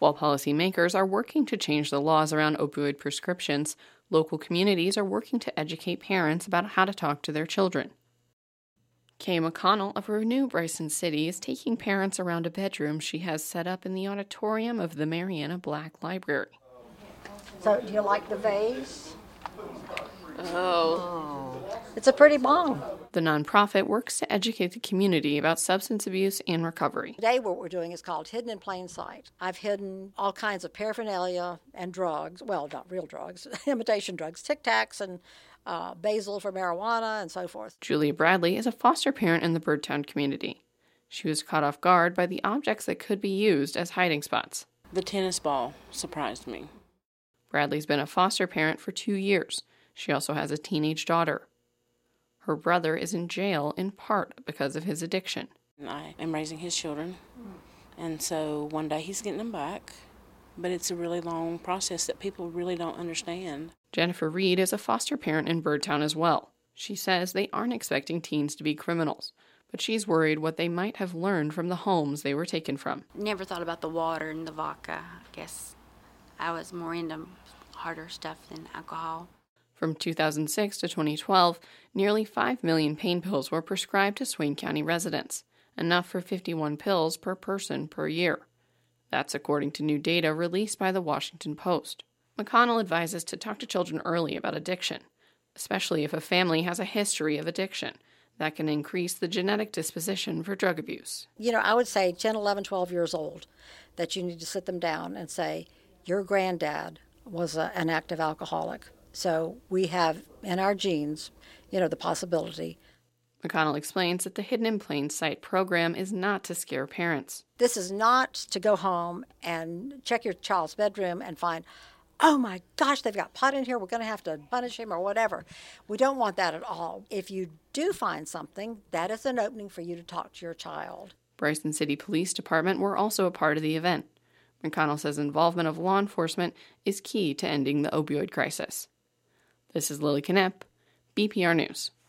While policymakers are working to change the laws around opioid prescriptions, local communities are working to educate parents about how to talk to their children. Kay McConnell of Renew Bryson City is taking parents around a bedroom she has set up in the auditorium of the Mariana Black Library. So, do you like the vase? Oh. It's a pretty bong. The nonprofit works to educate the community about substance abuse and recovery. Today what we're doing is called Hidden in Plain Sight. I've hidden all kinds of paraphernalia and drugs, well, not real drugs, imitation drugs, Tic Tacs and basil for marijuana and so forth. Julia Bradley is a foster parent in the Birdtown community. She was caught off guard by the objects that could be used as hiding spots. The tennis ball surprised me. Bradley's been a foster parent for 2 years. She also has a teenage daughter. Her brother is in jail in part because of his addiction. I am raising his children, and so one day he's getting them back, but it's a really long process that people really don't understand. Jennifer Reed is a foster parent in Birdtown as well. She says they aren't expecting teens to be criminals, but she's worried what they might have learned from the homes they were taken from. Never thought about the water and the vodka. I guess I was more into harder stuff than alcohol. From 2006 to 2012, nearly 5 million pain pills were prescribed to Swain County residents, enough for 51 pills per person per year. That's according to new data released by the Washington Post. McConnell advises to talk to children early about addiction, especially if a family has a history of addiction. That can increase the genetic disposition for drug abuse. I would say 10, 11, 12 years old, that you need to sit them down and say, your granddad was an active alcoholic. So we have in our genes, the possibility. McConnell explains that the Hidden in Plain Sight program is not to scare parents. This is not to go home and check your child's bedroom and find, oh my gosh, they've got pot in here, we're going to have to punish him or whatever. We don't want that at all. If you do find something, that is an opening for you to talk to your child. Bryson City Police Department were also a part of the event. McConnell says involvement of law enforcement is key to ending the opioid crisis. This is Lily Knepp, BPR News.